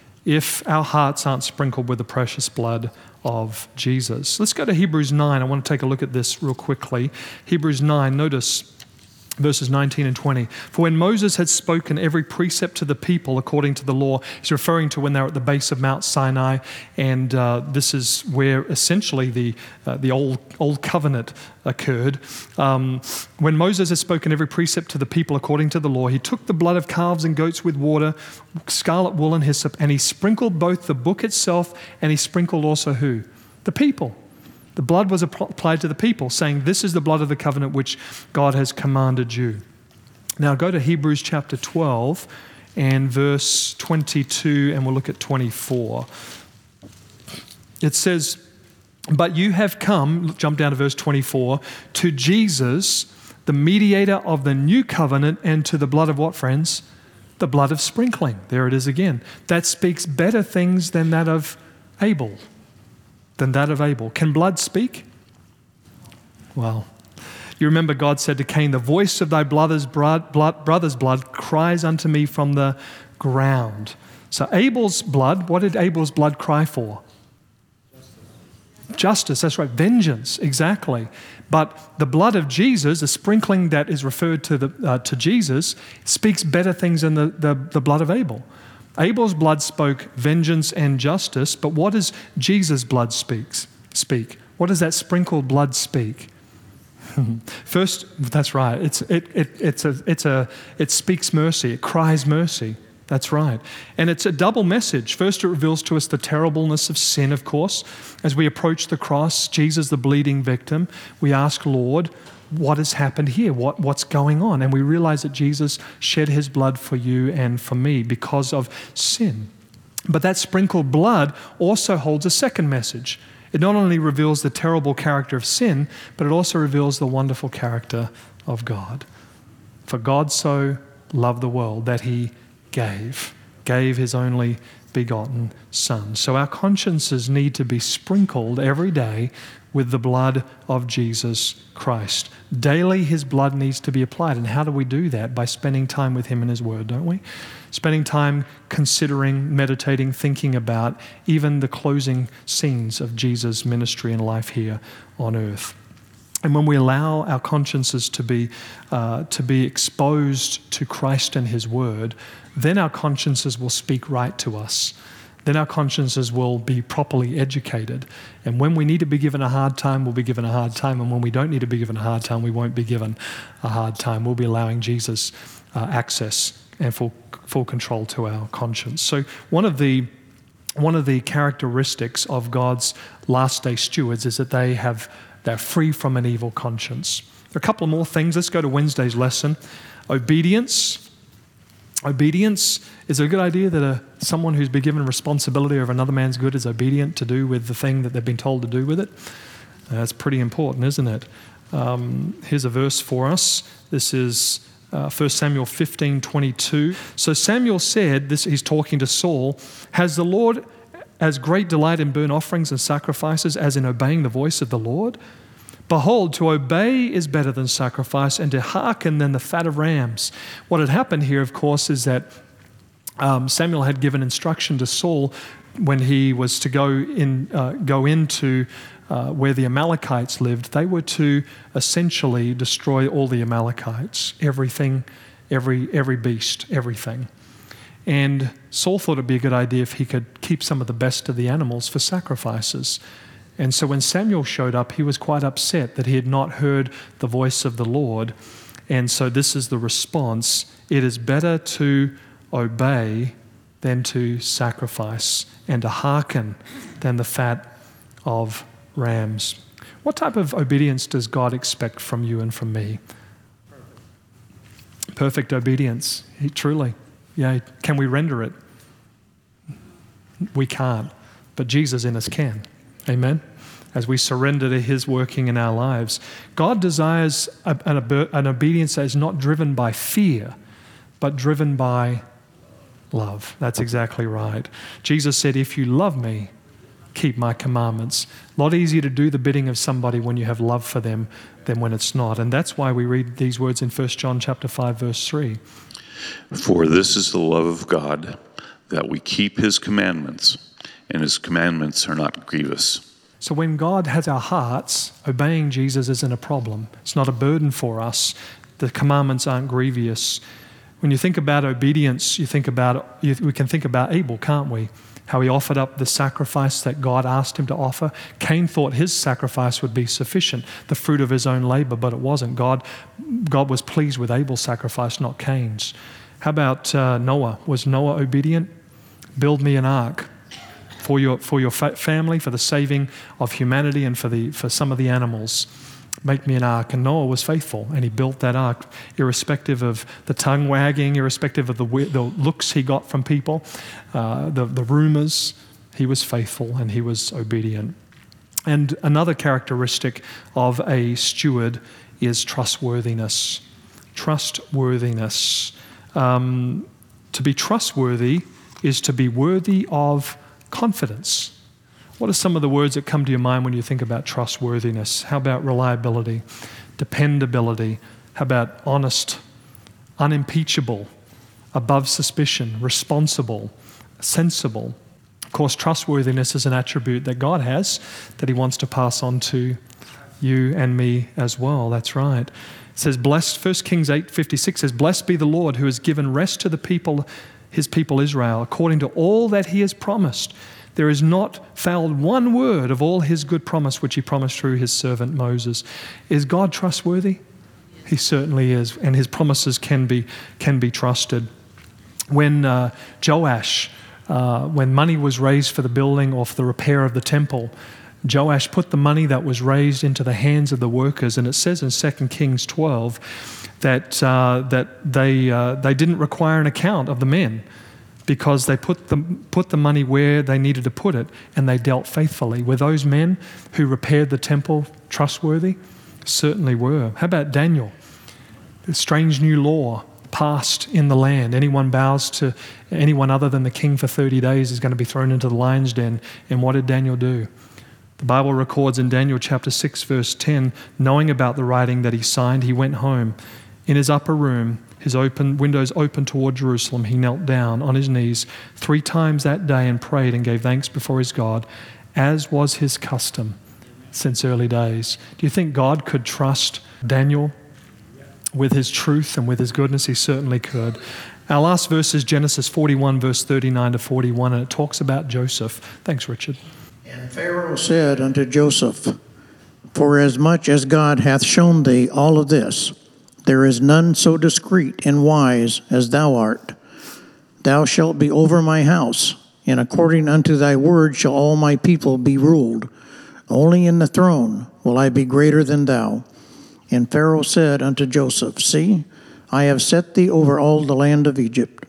if our hearts aren't sprinkled with the precious blood of Jesus. Let's go to Hebrews nine. I want to take a look at this real quickly. Hebrews nine, notice verses nineteen and twenty. For when Moses had spoken every precept to the people according to the law, he's referring to when they were at the base of Mount Sinai, and uh, this is where essentially the uh, the old old covenant occurred. Um, when Moses had spoken every precept to the people according to the law, he took the blood of calves and goats with water, scarlet wool and hyssop, and he sprinkled both the book itself, and he sprinkled also who? The people. The blood was applied to the people, saying, this is the blood of the covenant which God has commanded you. Now go to Hebrews chapter twelve and verse twenty-two, and we'll look at twenty-four. It says, but you have come, jump down to verse twenty-four, to Jesus, the mediator of the new covenant, and to the blood of what, friends? The blood of sprinkling. There it is again. That speaks better things than that of Abel. Than that of Abel. Can blood speak? Well, you remember God said to Cain, the voice of thy brother's blood, blood, brother's blood cries unto me from the ground. So Abel's blood, what did Abel's blood cry for? Justice. Justice, that's right. Vengeance, exactly. But the blood of Jesus, the sprinkling that is referred to the uh, to Jesus, speaks better things than the, the, the blood of Abel. Abel's blood spoke vengeance and justice, but what does Jesus' blood speaks, speak? What does that sprinkled blood speak? First, that's right. It's it it it's a it's a it speaks mercy. It cries mercy. That's right. And it's a double message. First, it reveals to us the terribleness of sin, of course. As we approach the cross, Jesus, the bleeding victim, we ask, Lord, what has happened here? What, what's going on? And we realize that Jesus shed his blood for you and for me because of sin. But that sprinkled blood also holds a second message. It not only reveals the terrible character of sin, but it also reveals the wonderful character of God. For God so loved the world that he gave. gave his only begotten Son. So our consciences need to be sprinkled every day with the blood of Jesus Christ. Daily his blood needs to be applied. And how do we do that? By spending time with him in his word, don't we? Spending time considering, meditating, thinking about even the closing scenes of Jesus' ministry and life here on earth. And when we allow our consciences to be uh, to be exposed to Christ and his word, then our consciences will speak right to us. Then our consciences will be properly educated. And when we need to be given a hard time, we'll be given a hard time. And when we don't need to be given a hard time, we won't be given a hard time. We'll be allowing Jesus uh, access and full full control to our conscience. So one of the one of the characteristics of God's last day stewards is that they have they're free from an evil conscience. A couple of more things. Let's go to Wednesday's lesson. Obedience. Obedience is a good idea that a, someone who's been given responsibility over another man's good is obedient to do with the thing that they've been told to do with it. Uh, that's pretty important, isn't it? Um, here's a verse for us. This is uh, First Samuel fifteen twenty-two. So Samuel said, this, he's talking to Saul, has the Lord as great delight in burnt offerings and sacrifices as in obeying the voice of the Lord? Behold, to obey is better than sacrifice, and to hearken than the fat of rams. What had happened here, of course, is that um, Samuel had given instruction to Saul when he was to go in, uh, go into uh, where the Amalekites lived. They were to essentially destroy all the Amalekites, everything, every every beast, everything. And Saul thought it'd be a good idea if he could keep some of the best of the animals for sacrifices. And so when Samuel showed up, he was quite upset that he had not heard the voice of the Lord. And so this is the response. It is better to obey than to sacrifice, and to hearken than the fat of rams. What type of obedience does God expect from you and from me? Perfect, Perfect obedience. He, truly. Yeah. Can we render it? We can't. But Jesus in us can. Amen? As we surrender to his working in our lives. God desires an, an obedience that is not driven by fear, but driven by love. That's exactly right. Jesus said, if you love me, keep my commandments. A lot easier to do the bidding of somebody when you have love for them than when it's not. And that's why we read these words in First John chapter five, verse three. For this is the love of God, that we keep his commandments, and his commandments are not grievous. So when God has our hearts, obeying Jesus isn't a problem. It's not a burden for us. The commandments aren't grievous. When you think about obedience, you think about you, we can think about Abel, can't we? How he offered up the sacrifice that God asked him to offer. Cain thought his sacrifice would be sufficient, the fruit of his own labor, but it wasn't. God, God was pleased with Abel's sacrifice, not Cain's. How about uh, Noah? Was Noah obedient? Build me an ark for your for your fa- family, for the saving of humanity, and for the for some of the animals. Make me an ark. And Noah was faithful, and he built that ark, irrespective of the tongue wagging, irrespective of the the looks he got from people, uh, the the rumors. He was faithful and he was obedient. And another characteristic of a steward is trustworthiness. Trustworthiness. Um, to be trustworthy is to be worthy of confidence. What are some of the words that come to your mind when you think about trustworthiness? How about reliability, dependability? How about honest, unimpeachable, above suspicion, responsible, sensible? Of course, trustworthiness is an attribute that God has that he wants to pass on to you and me as well. That's right. It says, blessed, First Kings eight fifty-six says, blessed be the Lord who has given rest to the people, his people Israel, according to all that he has promised. There is not failed one word of all his good promise which he promised through his servant Moses. Is God trustworthy? He certainly is, and his promises can be can be trusted. When uh, Joash, uh, when money was raised for the building or for the repair of the temple, Joash put the money that was raised into the hands of the workers, and it says in Second Kings twelve that uh, that they uh, they didn't require an account of the men, because they put the, put the money where they needed to put it, and they dealt faithfully. Were those men who repaired the temple trustworthy? Certainly were. How about Daniel? The strange new law passed in the land. Anyone bows to anyone other than the king for thirty days is going to be thrown into the lion's den. And what did Daniel do? The Bible records in Daniel chapter six, verse ten, knowing about the writing that he signed, he went home. In his upper room, his open windows open toward Jerusalem, he knelt down on his knees three times that day and prayed and gave thanks before his God, as was his custom since early days. Do you think God could trust Daniel with his truth and with his goodness? He certainly could. Our last verse is Genesis forty-one, verse thirty-nine to forty-one, and it talks about Joseph. Thanks, Richard. And Pharaoh said unto Joseph, Forasmuch as God hath shown thee all of this, there is none so discreet and wise as thou art. Thou shalt be over my house, and according unto thy word shall all my people be ruled. Only in the throne will I be greater than thou. And Pharaoh said unto Joseph, See, I have set thee over all the land of Egypt.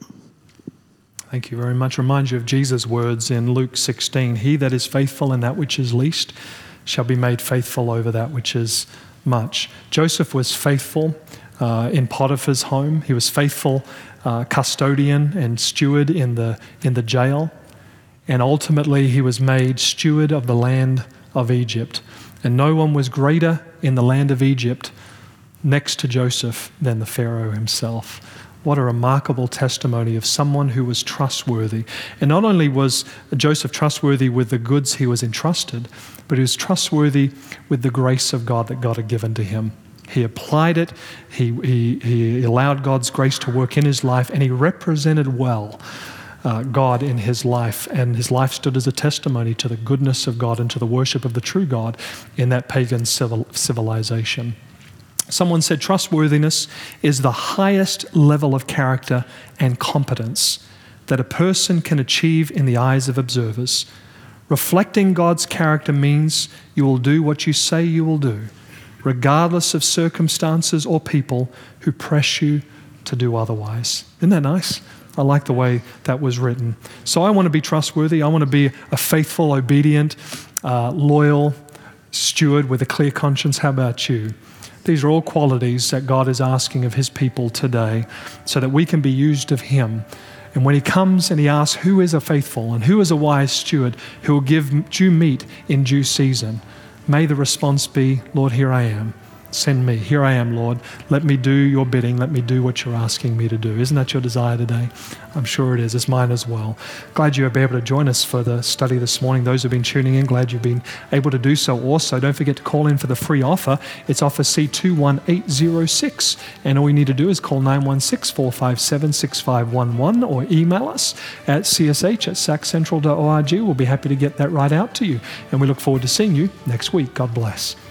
Thank you very much. Reminds you of Jesus' words in Luke sixteen. He that is faithful in that which is least shall be made faithful over that which is much. Joseph was faithful uh, in Potiphar's home. He was faithful uh, custodian and steward in the in the jail. And ultimately he was made steward of the land of Egypt. And no one was greater in the land of Egypt next to Joseph than the Pharaoh himself. What a remarkable testimony of someone who was trustworthy. And not only was Joseph trustworthy with the goods he was entrusted, but he was trustworthy with the grace of God that God had given to him. He applied it, he, he, he allowed God's grace to work in his life, and he represented well uh, God in his life. And his life stood as a testimony to the goodness of God and to the worship of the true God in that pagan civil, civilization. Someone said trustworthiness is the highest level of character and competence that a person can achieve in the eyes of observers. Reflecting God's character means you will do what you say you will do, regardless of circumstances or people who press you to do otherwise. Isn't that nice? I like the way that was written. So I want to be trustworthy. I want to be a faithful, obedient, uh, loyal steward with a clear conscience. How about you? These are all qualities that God is asking of his people today so that we can be used of him. And when he comes and he asks who is a faithful and who is a wise steward who will give due meat in due season, may the response be, Lord, here I am. Send me. Here I am, Lord. Let me do your bidding. Let me do what you're asking me to do. Isn't that your desire today? I'm sure it is. It's mine as well. Glad you'll be able to join us for the study this morning. Those who've been tuning in, glad you've been able to do so also. Don't forget to call in for the free offer. It's offer C two one eight zero six. And all you need to do is call nine one six, four five seven, six five one one or email us at c s h at sac central dot org. We'll be happy to get that right out to you. And we look forward to seeing you next week. God bless.